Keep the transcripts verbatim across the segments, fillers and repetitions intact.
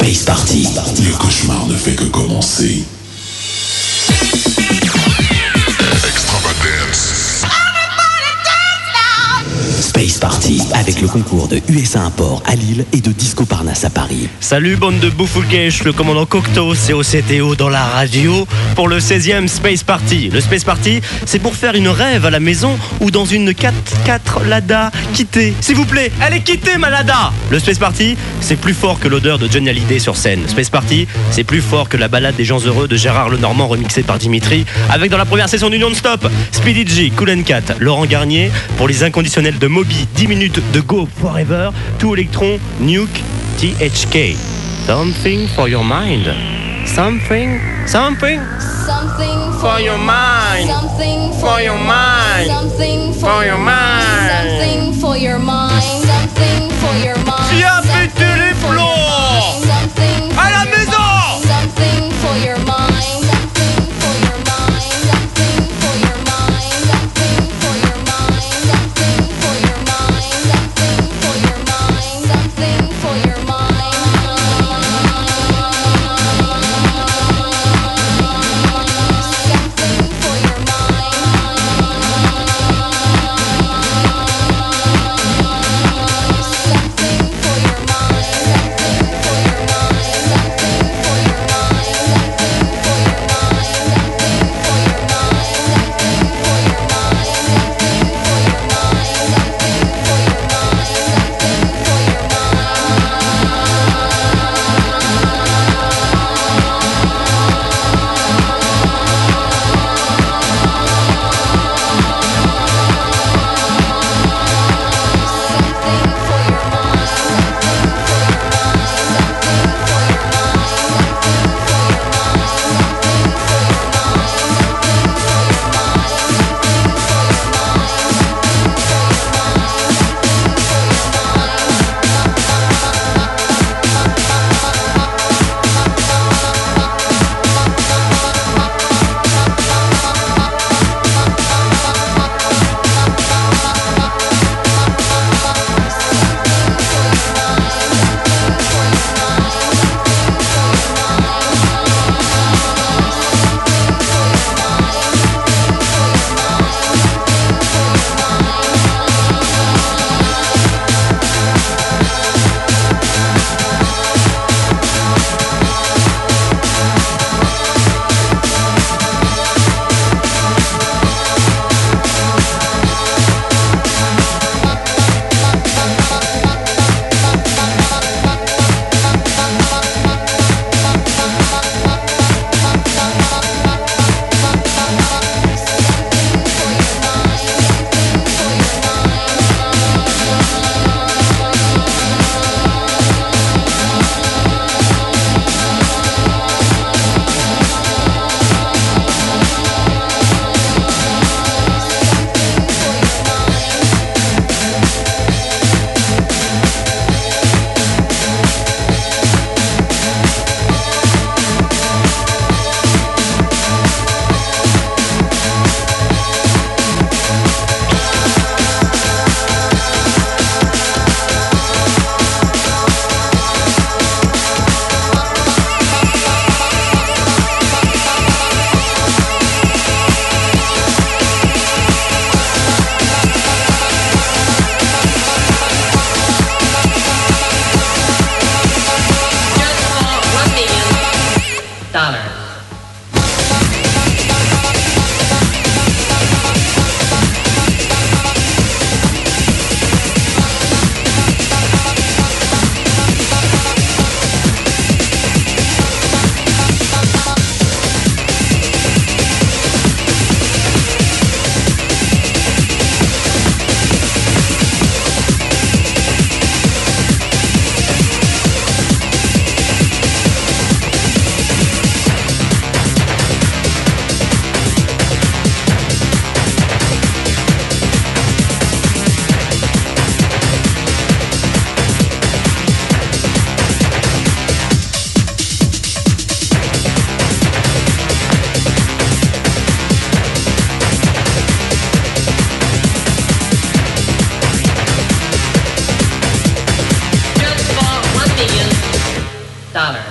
Space Party. Le cauchemar ne fait que commencer. Space Party, avec le concours de U S A Import à Lille et de Disco Parnasse à Paris. Salut bande de bouffoulkesh, le commandant Cocteau, C O C T O dans la radio pour le seizième Space Party. Le Space Party, c'est pour faire une rêve à la maison ou dans une quatre quatre Lada quittée. S'il vous plaît, elle est quittée ma Lada. Le Space Party, c'est plus fort que l'odeur de Johnny Hallyday sur scène. Space Party, c'est plus fort que la balade des gens heureux de Gérard Lenormand remixée par Dimitri, avec dans la première session du non-stop Speedy G, Kool and Cat, Laurent Garnier pour les inconditionnels de Moby, dix minutes de Go Forever, Tout Electron, Nuke, T H K. Something for your mind. Something, something, Something for your mind. Something For your mind. Something For your mind. Something for your mind. Something for your mind. Qui a pété les plombs Something à la maison? Something for your mind. Something for your mind. Something for your mind. Something for your mind. Something for your mind. Something for your mind. Something for your mind. Something for your mind. dollars.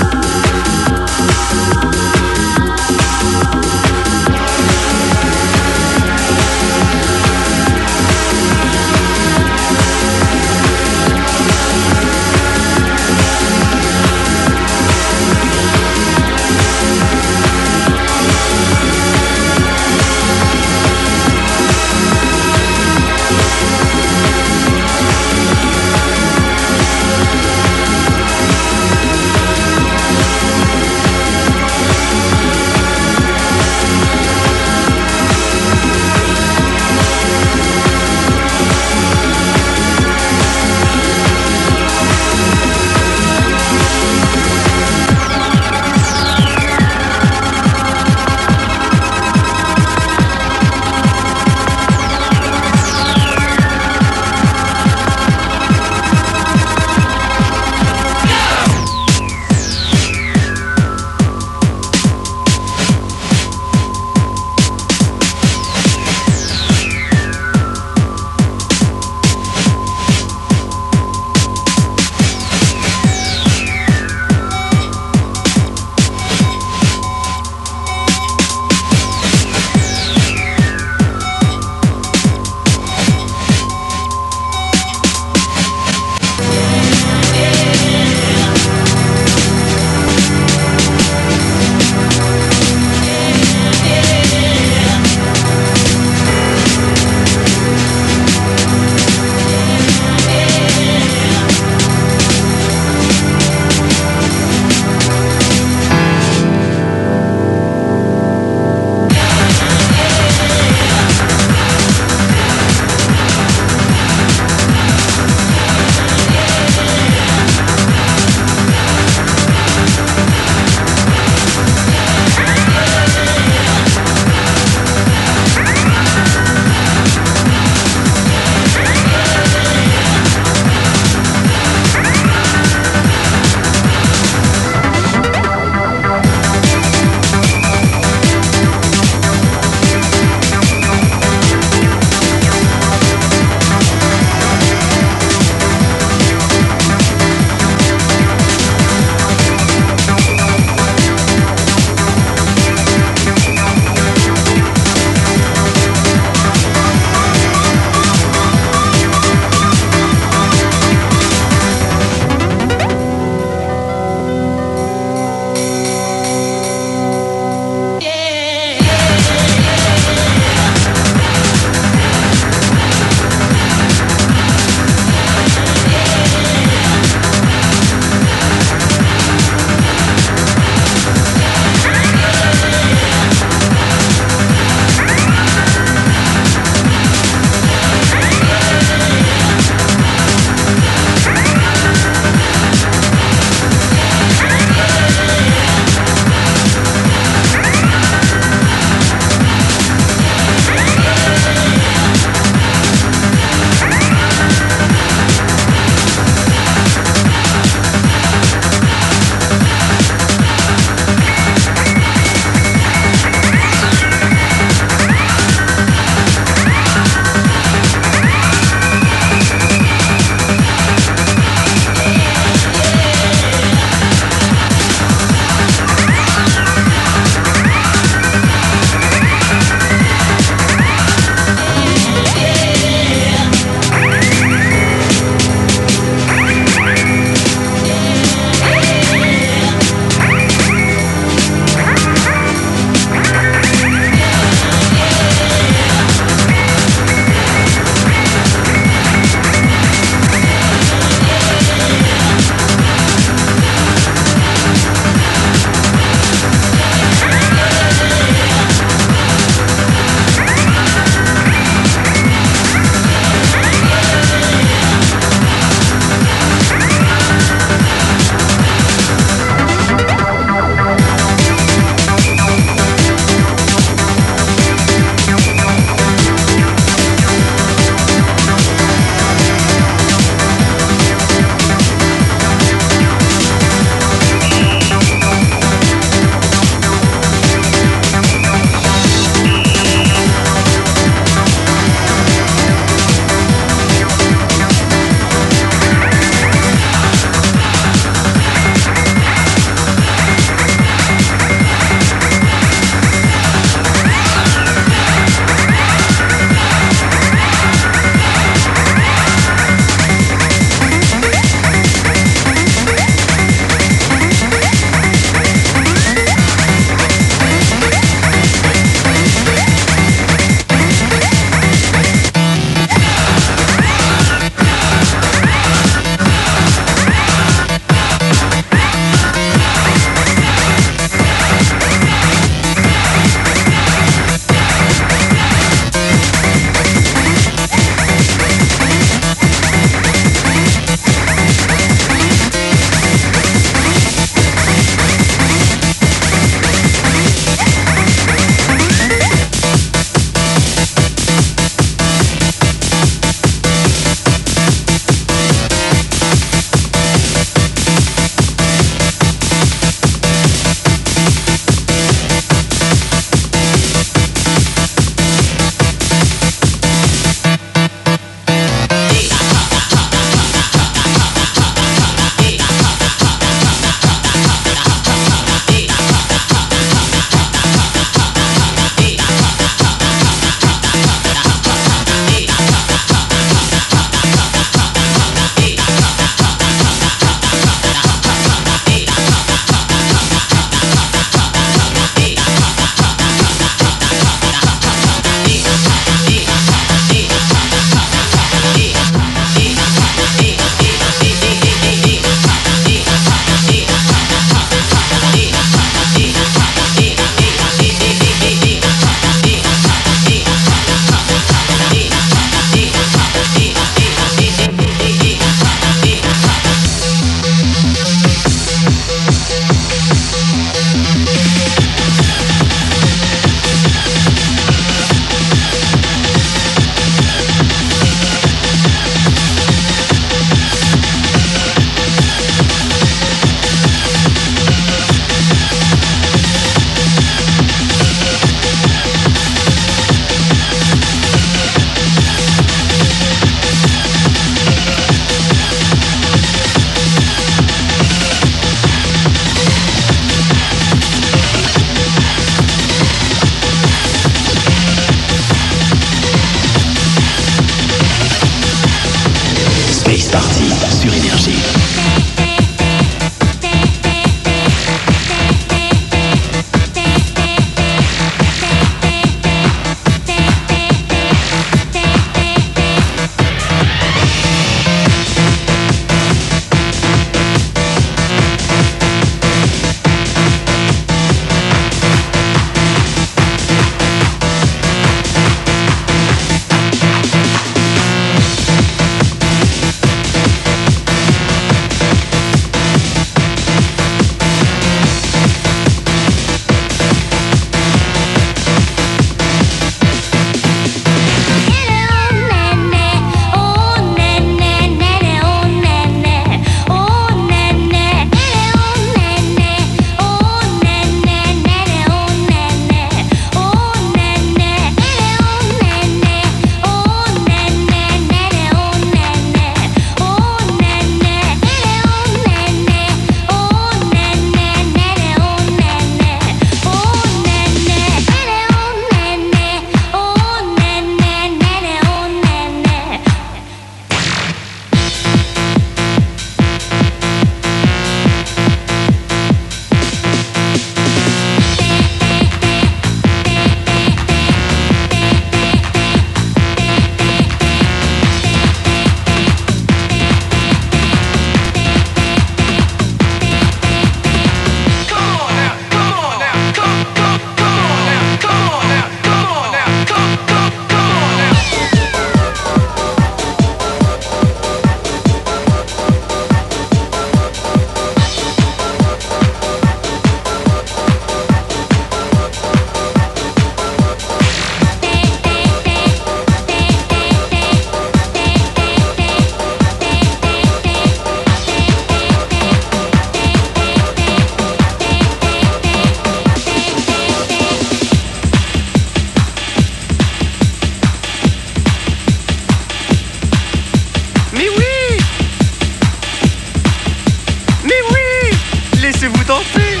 Mais oui, laissez-vous tenter.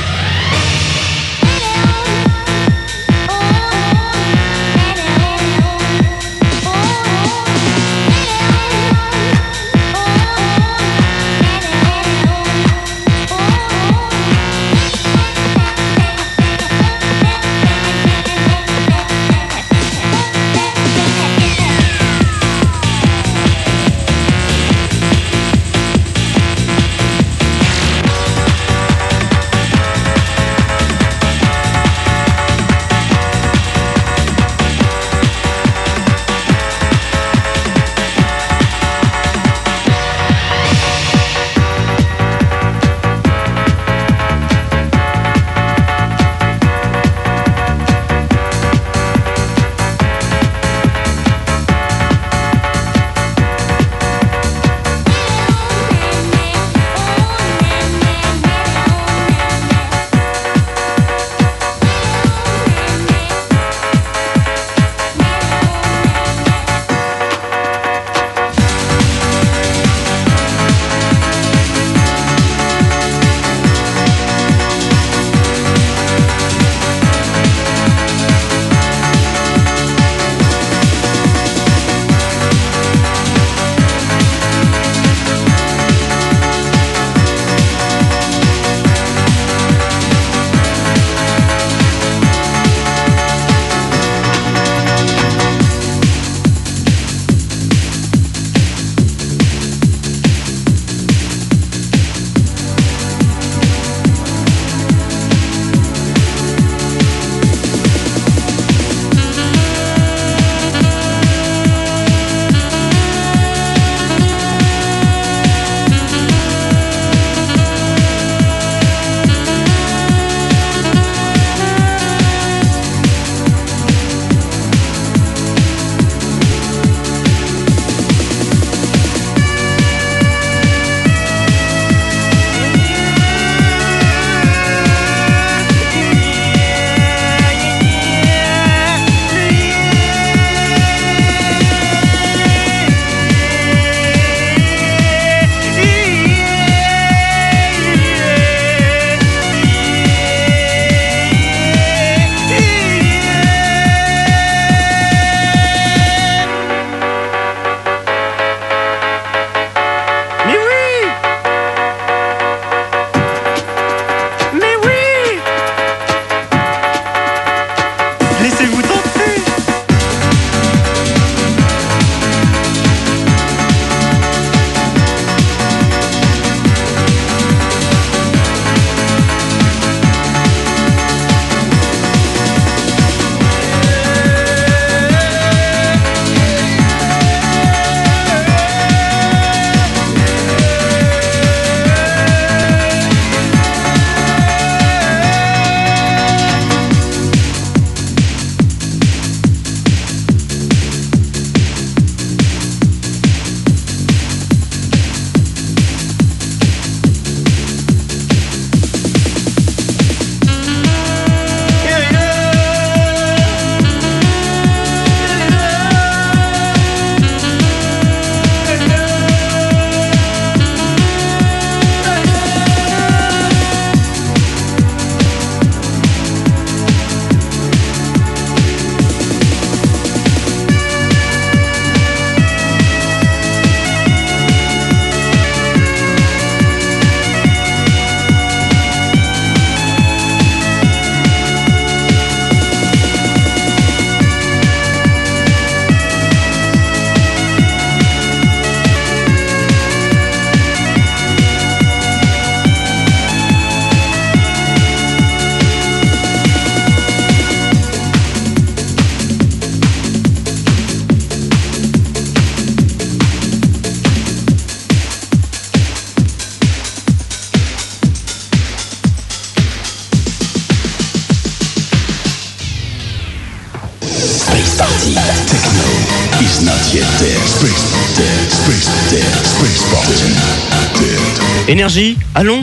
is not yet dead. Space dead, space dead, space party dead. Énergie, allons.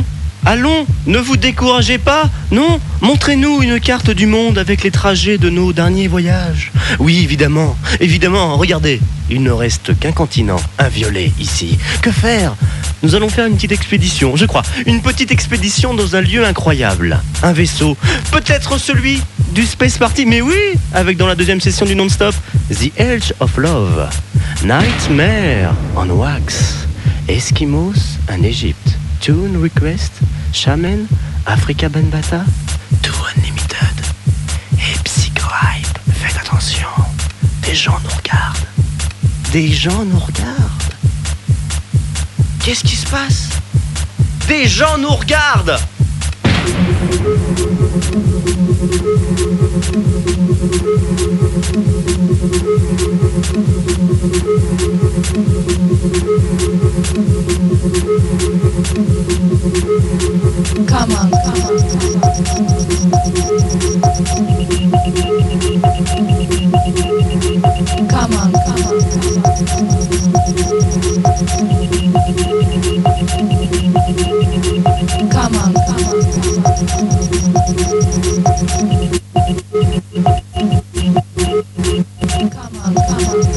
Allons, ne vous découragez pas, non? Montrez-nous une carte du monde avec les trajets de nos derniers voyages. Oui, évidemment, évidemment, regardez, il ne reste qu'un continent inviolé ici. Que faire? Nous allons faire une petite expédition, je crois, une petite expédition dans un lieu incroyable. Un vaisseau, peut-être celui du Space Party, mais oui, avec dans la deuxième session du non-stop, The Edge of Love, Nightmare on Wax, Eskimos en Égypte, Tune Request, Shaman, Africa Bambata, Too Unlimited et Psycho-Hype. Faites attention, des gens nous regardent. Des gens nous regardent. Qu'est-ce qui se passe? Des gens nous regardent. Come on, come on. Come on, come on. Come on, come on. Come on, come on.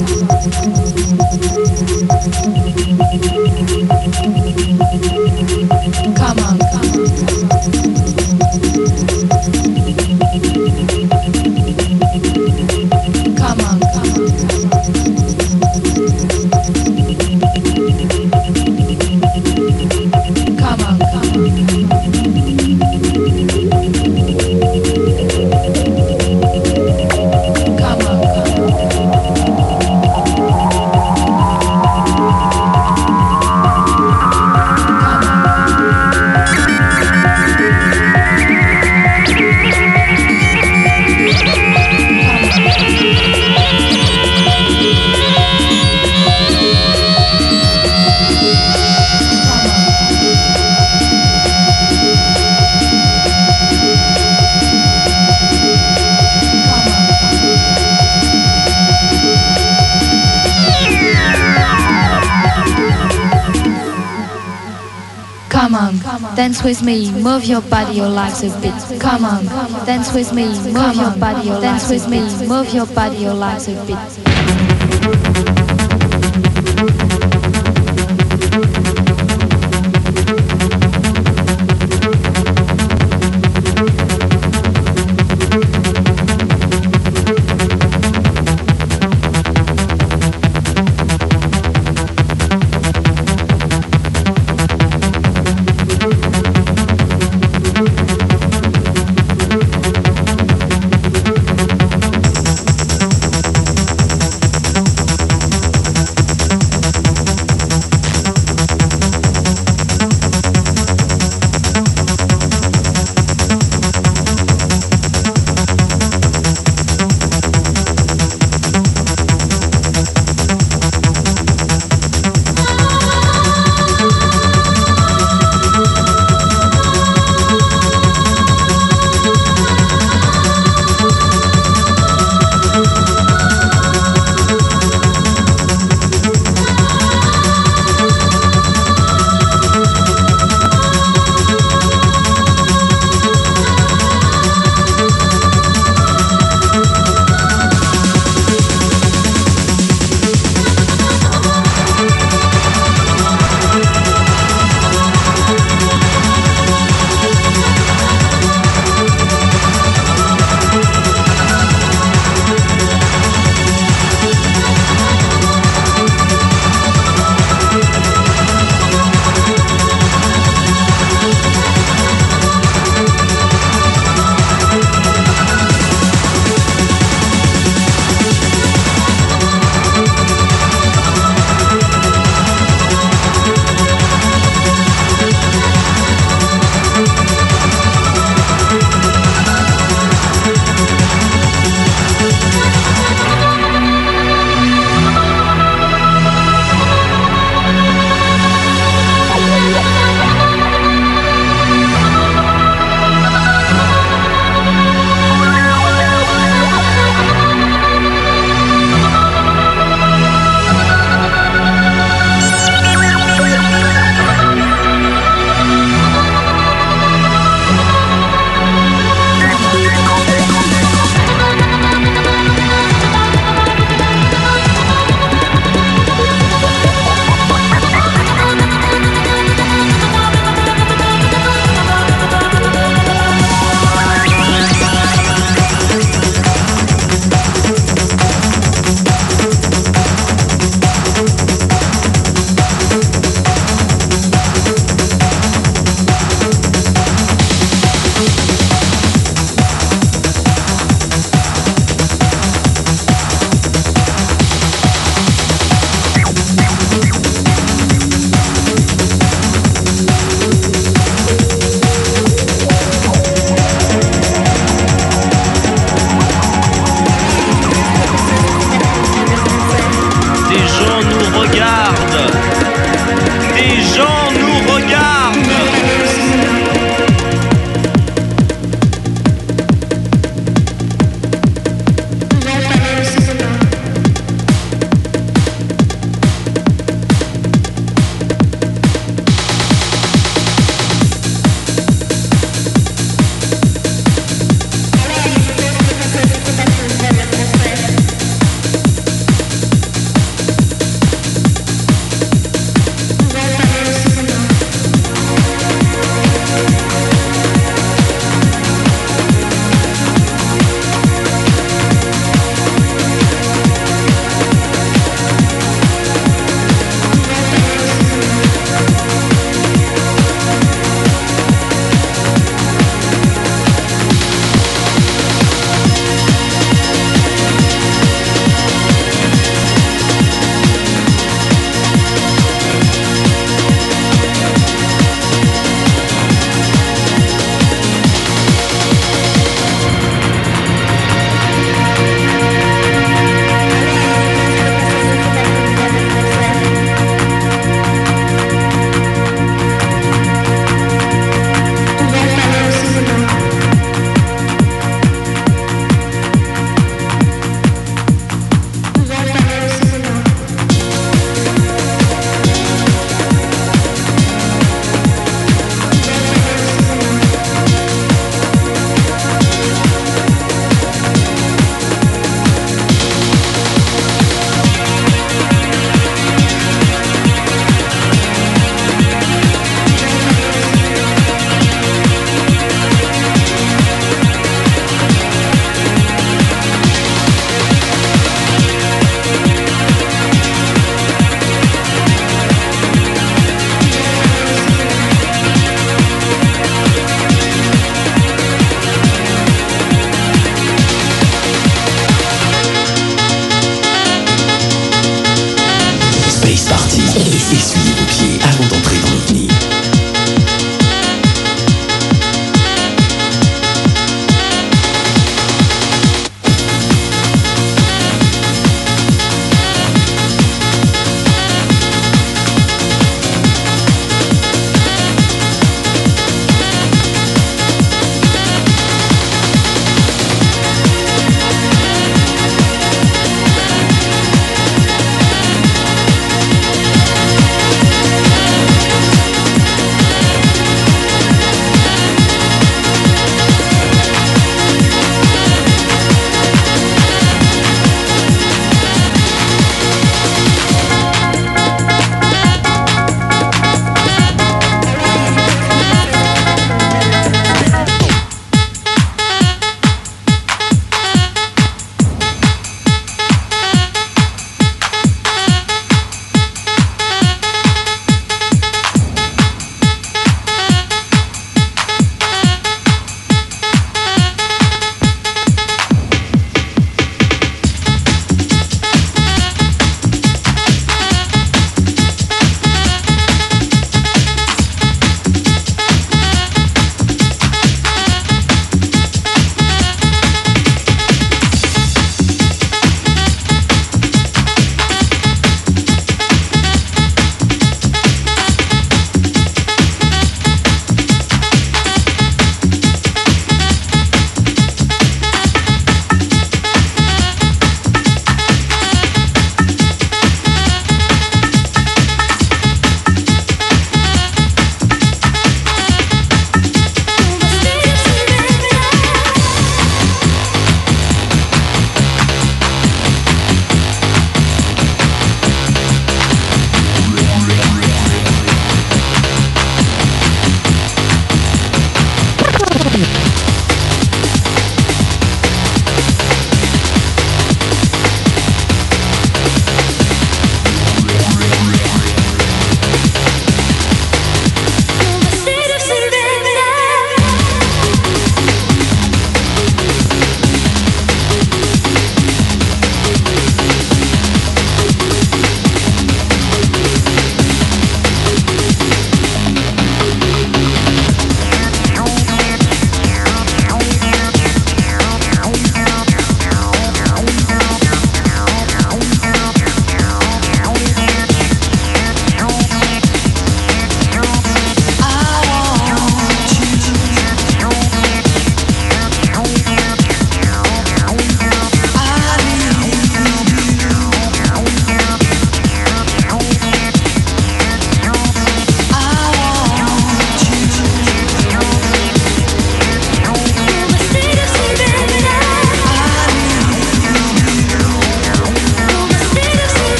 Come on, come on. Come on, come on. Come on, come on. Come on, come on. Come on, dance with me, move your body, your legs a bit. Come on, dance with me, move your body, your dance with me, move your body, your legs a bit.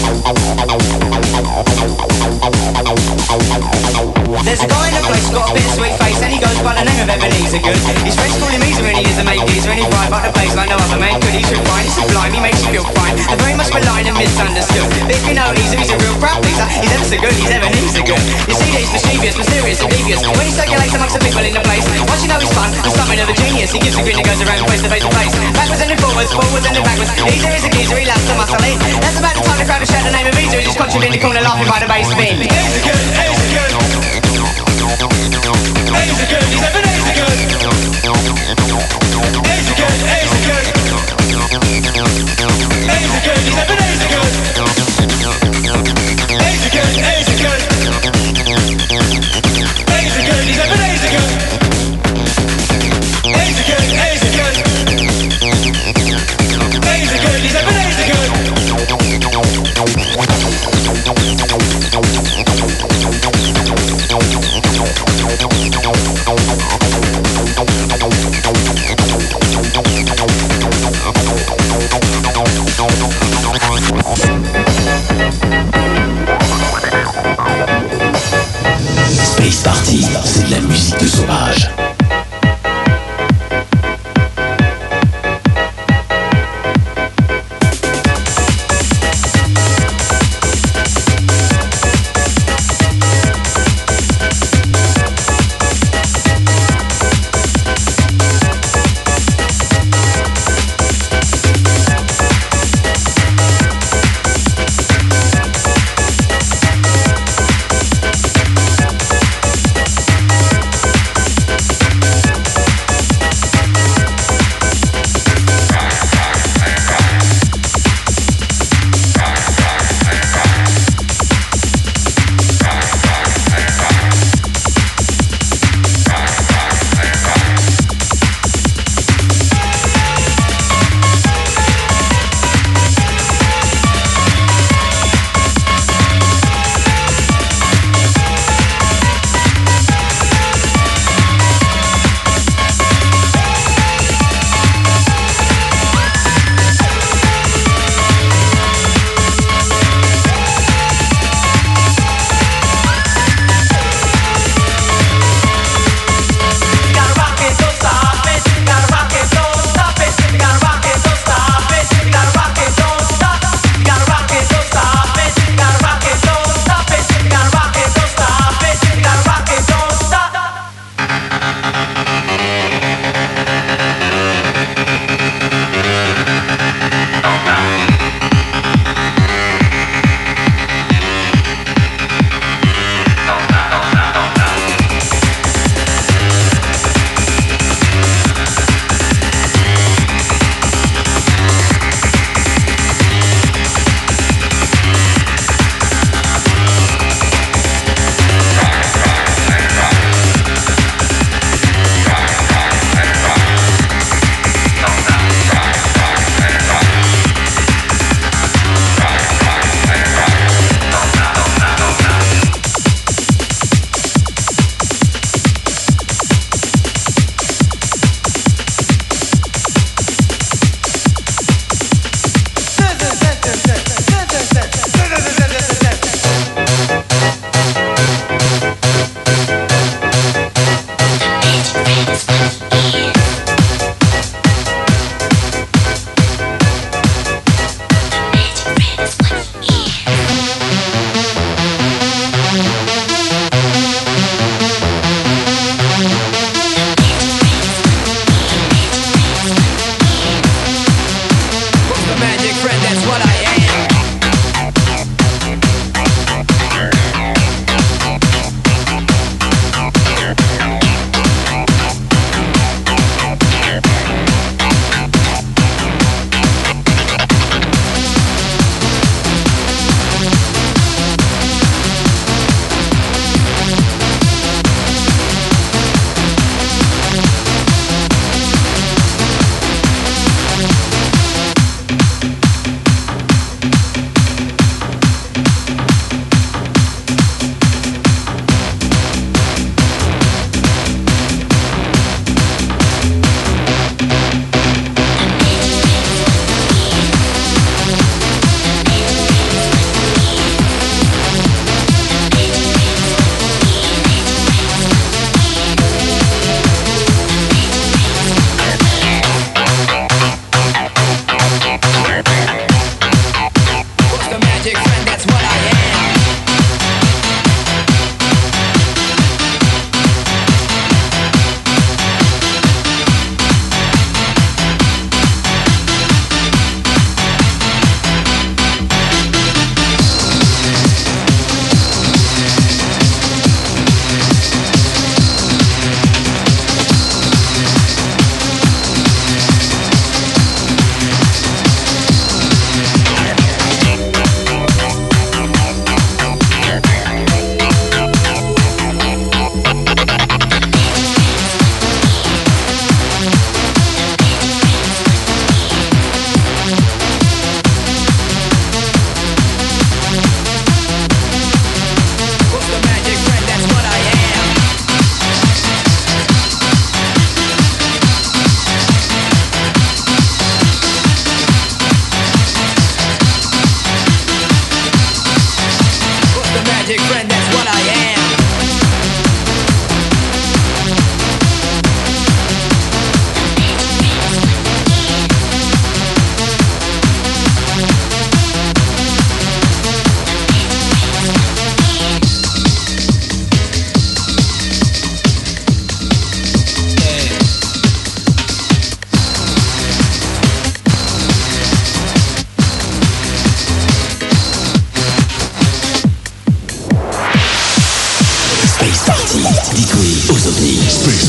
There's a guy in the place, got a bit of sweet face, and he goes by the name of Ebenezer Good. His friends call him Easer and he is a mate geezer, and he ride by the place like no other man could. He's refined, he's sublime, he makes you feel fine. They're very much maligned and misunderstood. But if you know Easer, he's a real crowd pleaser. He's ever so good, he's Ebenezer Good. You see that he's mischievous, mysterious and devious when he circulates amongst the people in the place. Once you know he's fun and something of a genius, he gives a grin that goes around place to face to face. Backwards and then forwards, forwards and then backwards. Easer is a geezer, he loves to muscle in. That's about the time the crowd will shout the name of Easer, he's just constantly in the corner laughing by the bass bin. Easer Good, Easer Good. Easer Good, he's Ebenezer Good. Easer Good, Easer Good. Easer Good, he's Ebenezer Good. Easer Good, Easer Good. Easer Good, he's Ebenezer Good. Easer Good, Easer Good. Easer Good, he's Ebenezer Good.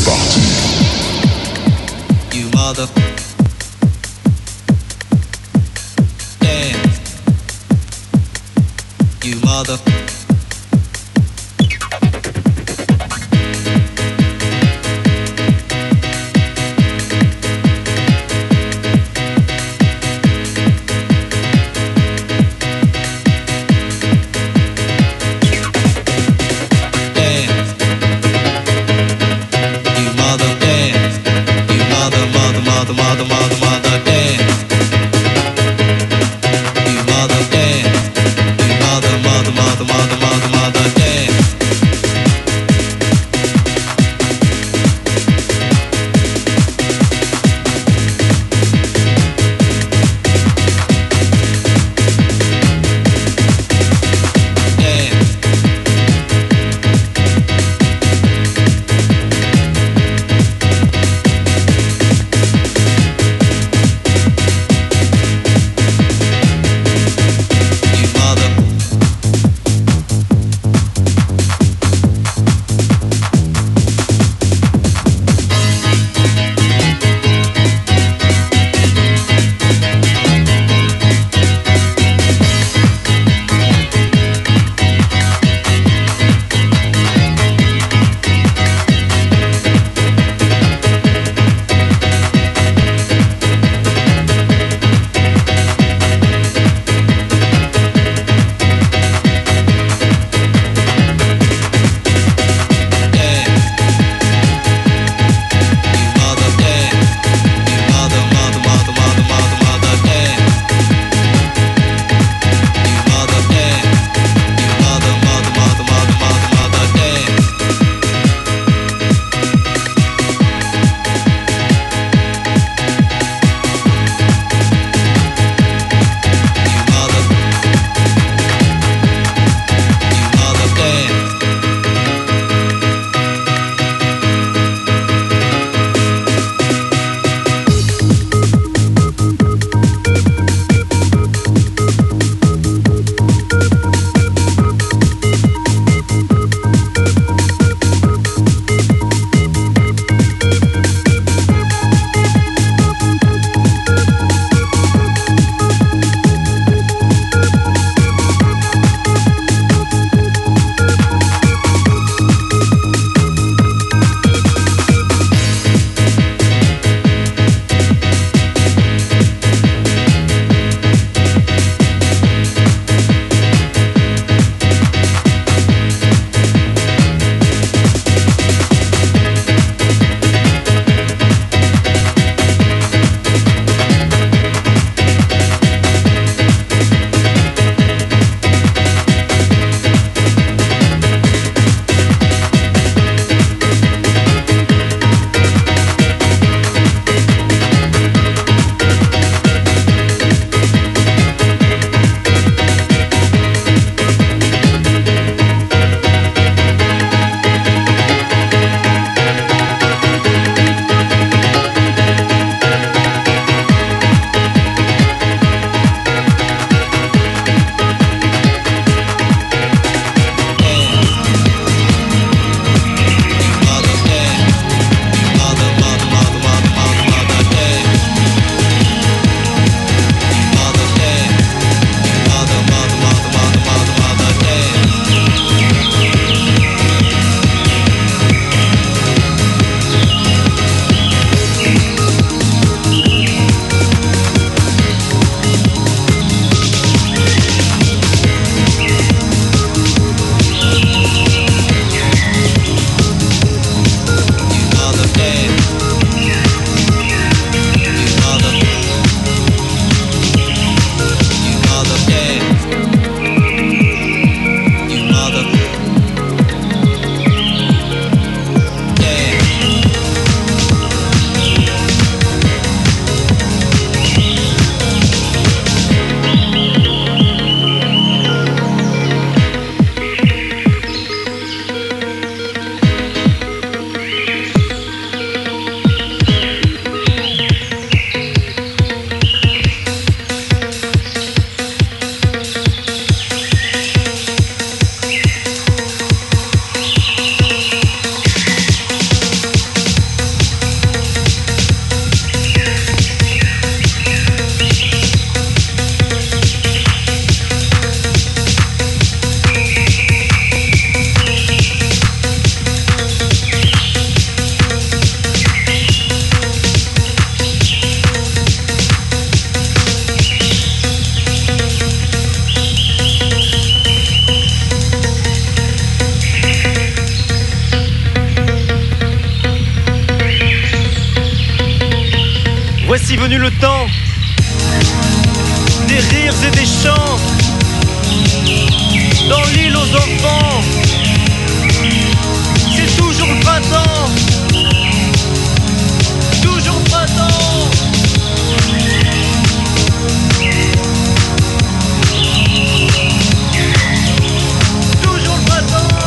parti. You mother. Dance. You mother. Mother, mother, mother, dance. You mother, dance. You mother, mother, mother, mother, mother, mother, dance. Voici venu le temps des rires et des chants dans l'île aux enfants. C'est toujours le printemps, toujours le printemps. Toujours le printemps.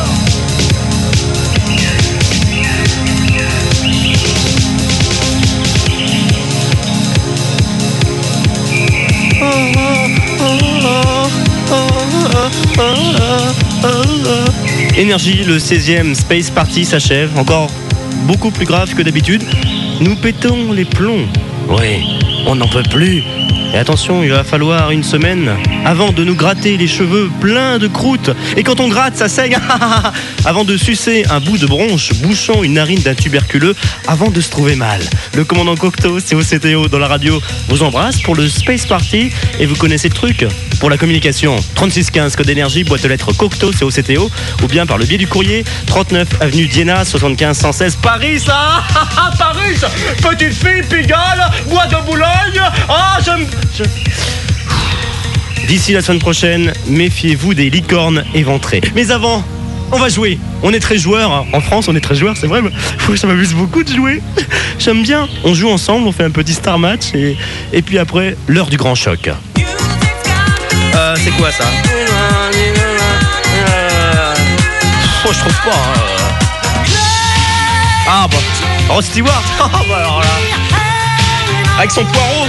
Énergie, le seizième Space Party s'achève, encore beaucoup plus grave que d'habitude. Nous pétons les plombs. Oui, on n'en peut plus. Et attention, il va falloir une semaine avant de nous gratter les cheveux pleins de croûte. Et quand on gratte, ça saigne. Avant de sucer un bout de bronche bouchant une narine d'un tuberculeux avant de se trouver mal. Le commandant Cocteau, c'est O C T O dans la radio, vous embrasse pour le Space Party. Et vous connaissez le truc pour la communication. trente-six quinze, code énergie, boîte aux lettres Cocteau, c'est O C T O. Ou bien par le biais du courrier, trente-neuf avenue Diana, soixante-quinze cent seize, Paris, ça. Paris, petite fille, Pigalle, bois de Boulogne. Ah, j'aime... Je... D'ici la semaine prochaine, méfiez-vous des licornes éventrées. Mais avant, on va jouer. On est très joueurs. Hein. En France, on est très joueurs, c'est vrai. Mais ça m'amuse beaucoup de jouer. J'aime bien. On joue ensemble, on fait un petit star match. Et, et puis après, l'heure du grand choc. Euh, c'est quoi ça? Oh, je trouve pas. Hein. Ah, bah. Rod Stewart. Ah, bah alors là. Avec son poireau.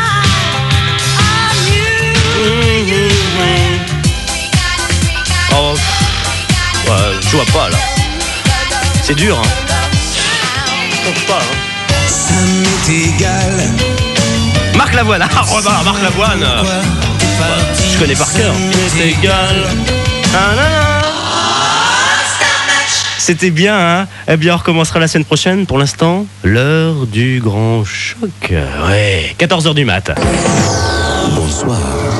Oh, ouais, je vois pas là. C'est dur, hein. Je trouve pas, hein. Ça m'est égal. Marc Lavoine. Ah, Robin, Marc Lavoine. Euh, bah, je connais par cœur. C'est égal. Ah, là, là. C'était bien, hein. Eh bien, on recommencera la semaine prochaine. Pour l'instant, l'heure du grand choc. Ouais, quatorze heures du mat. Bonsoir.